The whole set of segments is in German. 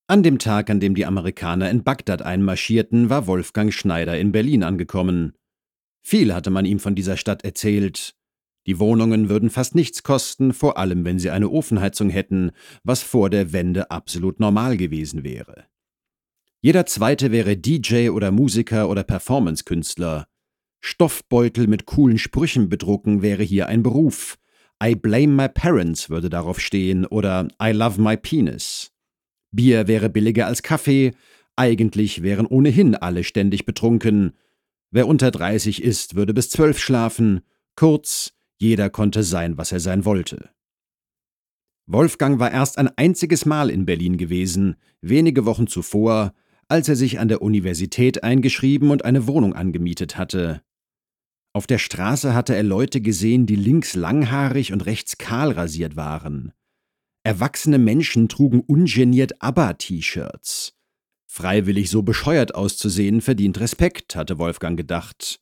An dem Tag, an dem die Amerikaner in Bagdad einmarschierten, war Wolfgang Schneider in Berlin angekommen. Viel hatte man ihm von dieser Stadt erzählt. Die Wohnungen würden fast nichts kosten, vor allem wenn sie eine Ofenheizung hätten, was vor der Wende absolut normal gewesen wäre. Jeder Zweite wäre DJ oder Musiker oder Performancekünstler. Stoffbeutel mit coolen Sprüchen bedrucken wäre hier ein Beruf. I blame my parents würde darauf stehen oder I love my penis. Bier wäre billiger als Kaffee, eigentlich wären ohnehin alle ständig betrunken. Wer unter 30 ist, würde bis 12 schlafen. Kurz, jeder konnte sein, was er sein wollte. Wolfgang war erst ein einziges Mal in Berlin gewesen, wenige Wochen zuvor, als er sich an der Universität eingeschrieben und eine Wohnung angemietet hatte. Auf der Straße hatte er Leute gesehen, die links langhaarig und rechts kahl rasiert waren. Erwachsene Menschen trugen ungeniert ABBA-T-Shirts. Freiwillig so bescheuert auszusehen verdient Respekt, hatte Wolfgang gedacht.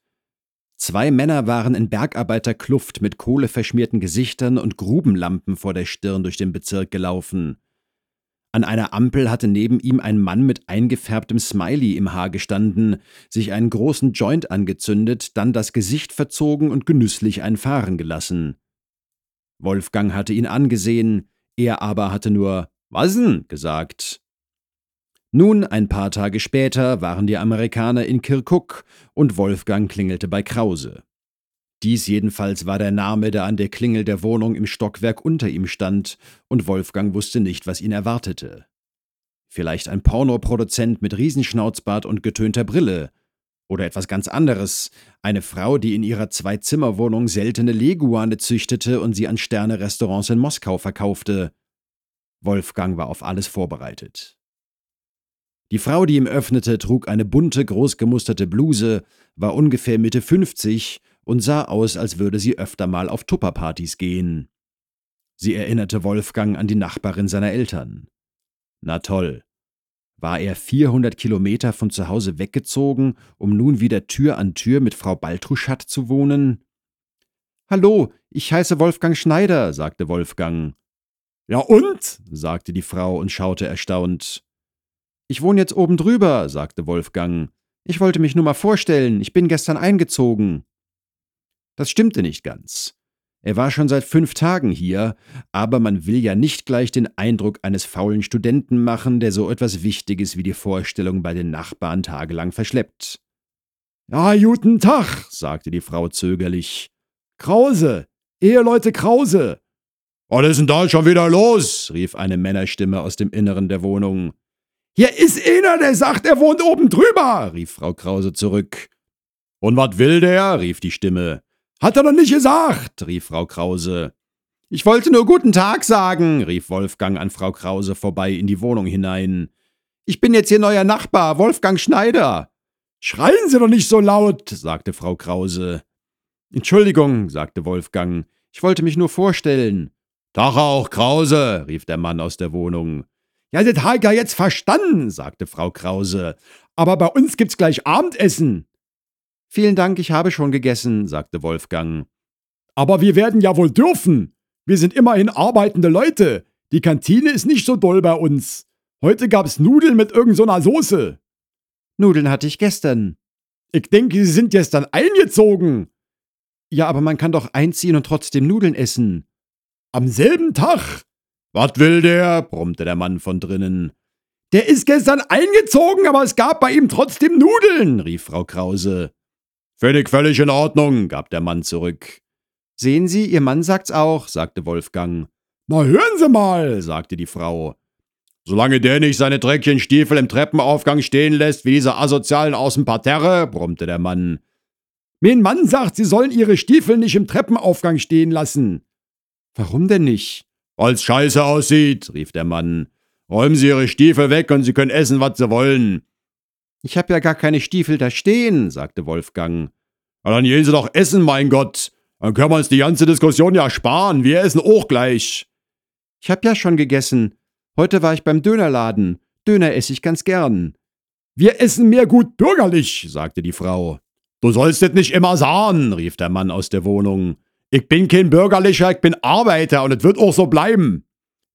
2 Männer waren in Bergarbeiterkluft mit kohleverschmierten Gesichtern und Grubenlampen vor der Stirn durch den Bezirk gelaufen. An einer Ampel hatte neben ihm ein Mann mit eingefärbtem Smiley im Haar gestanden, sich einen großen Joint angezündet, dann das Gesicht verzogen und genüsslich einen fahren gelassen. Wolfgang hatte ihn angesehen, er aber hatte nur »Was denn?« gesagt. Nun, ein paar Tage später, waren die Amerikaner in Kirkuk und Wolfgang klingelte bei Krause. Dies jedenfalls war der Name, der an der Klingel der Wohnung im Stockwerk unter ihm stand, und Wolfgang wusste nicht, was ihn erwartete. Vielleicht ein Pornoproduzent mit Riesenschnauzbart und getönter Brille. Oder etwas ganz anderes, eine Frau, die in ihrer 2-Zimmer-Wohnung seltene Leguane züchtete und sie an Sterne-Restaurants in Moskau verkaufte. Wolfgang war auf alles vorbereitet. Die Frau, die ihm öffnete, trug eine bunte, großgemusterte Bluse, war ungefähr Mitte 50 und sah aus, als würde sie öfter mal auf Tupperpartys gehen. Sie erinnerte Wolfgang an die Nachbarin seiner Eltern. Na toll. War er 400 Kilometer von zu Hause weggezogen, um nun wieder Tür an Tür mit Frau Baltruschat zu wohnen? »Hallo, ich heiße Wolfgang Schneider«, sagte Wolfgang. »Ja und?«, sagte die Frau und schaute erstaunt. »Ich wohne jetzt oben drüber«, sagte Wolfgang. »Ich wollte mich nur mal vorstellen, ich bin gestern eingezogen.« Das stimmte nicht ganz. Er war schon seit 5 Tagen hier, aber man will ja nicht gleich den Eindruck eines faulen Studenten machen, der so etwas Wichtiges wie die Vorstellung bei den Nachbarn tagelang verschleppt. »Ja, guten Tag«, sagte die Frau zögerlich. »Krause, Eheleute Krause.« »Was ist denn da schon wieder los?«, rief eine Männerstimme aus dem Inneren der Wohnung. »Hier ist einer, der sagt, er wohnt oben drüber«, rief Frau Krause zurück. »Und was will der?«, rief die Stimme. »Hat er doch nicht gesagt«, rief Frau Krause. »Ich wollte nur guten Tag sagen«, rief Wolfgang an Frau Krause vorbei in die Wohnung hinein. »Ich bin jetzt Ihr neuer Nachbar, Wolfgang Schneider.« »Schreien Sie doch nicht so laut«, sagte Frau Krause. »Entschuldigung«, sagte Wolfgang, »ich wollte mich nur vorstellen.« »Tag auch, Krause«, rief der Mann aus der Wohnung. »Ja, das hab ich ja jetzt verstanden«, sagte Frau Krause. »Aber bei uns gibt's gleich Abendessen.« »Vielen Dank, ich habe schon gegessen«, sagte Wolfgang. »Aber wir werden ja wohl dürfen. Wir sind immerhin arbeitende Leute. Die Kantine ist nicht so doll bei uns. Heute gab's Nudeln mit irgend so einer Soße.« »Nudeln hatte ich gestern.« »Ich denke, Sie sind gestern eingezogen.« »Ja, aber man kann doch einziehen und trotzdem Nudeln essen.« »Am selben Tag?« »Was will der?«, brummte der Mann von drinnen. »Der ist gestern eingezogen, aber es gab bei ihm trotzdem Nudeln«, rief Frau Krause. »Finde ich völlig in Ordnung«, gab der Mann zurück. »Sehen Sie, Ihr Mann sagt's auch«, sagte Wolfgang. »Na hören Sie mal«, sagte die Frau. »Solange der nicht seine dreckigen Stiefel im Treppenaufgang stehen lässt, wie diese Asozialen aus dem Parterre«, brummte der Mann. »Mein Mann sagt, Sie sollen Ihre Stiefel nicht im Treppenaufgang stehen lassen.« »Warum denn nicht?« »Weil's scheiße aussieht«, rief der Mann. »Räumen Sie Ihre Stiefel weg und Sie können essen, was Sie wollen.« »Ich hab ja gar keine Stiefel da stehen«, sagte Wolfgang. »Na, dann gehen Sie doch essen, mein Gott. Dann können wir uns die ganze Diskussion ja sparen. Wir essen auch gleich.« »Ich hab ja schon gegessen. Heute war ich beim Dönerladen. Döner esse ich ganz gern.« »Wir essen mehr gut bürgerlich«, sagte die Frau. »Du sollst das nicht immer sagen«, rief der Mann aus der Wohnung. »Ich bin kein Bürgerlicher, ich bin Arbeiter und es wird auch so bleiben.«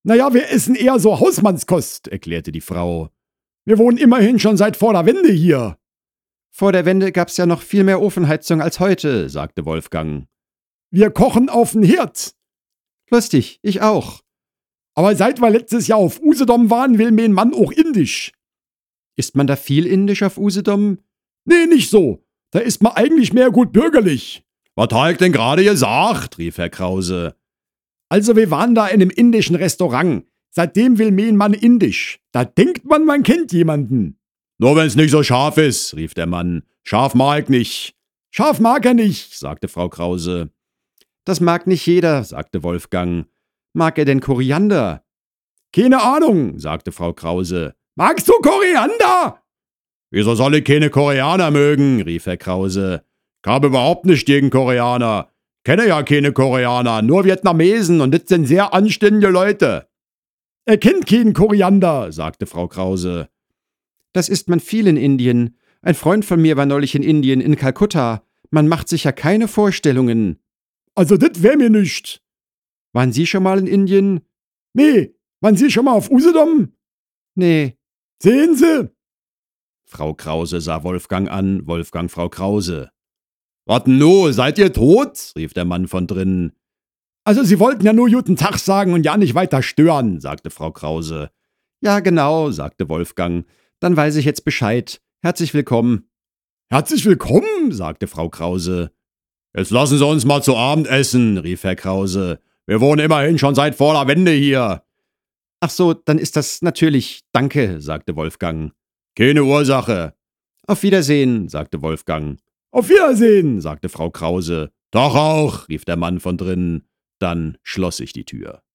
Naja, wir essen eher so Hausmannskost, erklärte die Frau. Wir wohnen immerhin schon seit vor der Wende hier. Vor der Wende gab's ja noch viel mehr Ofenheizung als heute, sagte Wolfgang. Wir kochen auf den Herd. Lustig, ich auch. Aber seit wir letztes Jahr auf Usedom waren, will mein Mann auch indisch. Isst man da viel indisch auf Usedom? Nee, nicht so. Da ist man eigentlich mehr gut bürgerlich. Was hat denn gerade gesagt? Rief Herr Krause. Also wir waren da in einem indischen Restaurant. Seitdem will mein Mann indisch. Da denkt man kennt jemanden. Nur wenn's nicht so scharf ist, rief der Mann. Scharf mag nicht. Scharf mag er nicht, sagte Frau Krause. Das mag nicht jeder, sagte Wolfgang. Mag er denn Koriander? Keine Ahnung, sagte Frau Krause. Magst du Koriander? Wieso soll ich keine Koreaner mögen? Rief Herr Krause. Ich habe überhaupt nicht gegen Koreaner. Kenne ja keine Koreaner, nur Vietnamesen und das sind sehr anständige Leute. Er kennt keinen Koriander, sagte Frau Krause. Das isst man viel in Indien. Ein Freund von mir war neulich in Indien, in Kalkutta. Man macht sich ja keine Vorstellungen. Also das wär mir nicht. Waren Sie schon mal in Indien? Nee. Waren Sie schon mal auf Usedom? Nee. Sehen Sie? Frau Krause sah Wolfgang an, Wolfgang Frau Krause. Was no, seid ihr tot? Rief der Mann von drinnen. Also Sie wollten ja nur guten Tag sagen und ja nicht weiter stören, sagte Frau Krause. Ja, genau, sagte Wolfgang. Dann weiß ich jetzt Bescheid. Herzlich willkommen. Herzlich willkommen, sagte Frau Krause. Jetzt lassen Sie uns mal zu Abend essen, rief Herr Krause. Wir wohnen immerhin schon seit vor der Wende hier. Ach so, dann ist das natürlich. Danke, sagte Wolfgang. Keine Ursache. Auf Wiedersehen, sagte Wolfgang. Auf Wiedersehen, sagte Frau Krause. Doch auch, rief der Mann von drinnen. Dann schloss sich die Tür.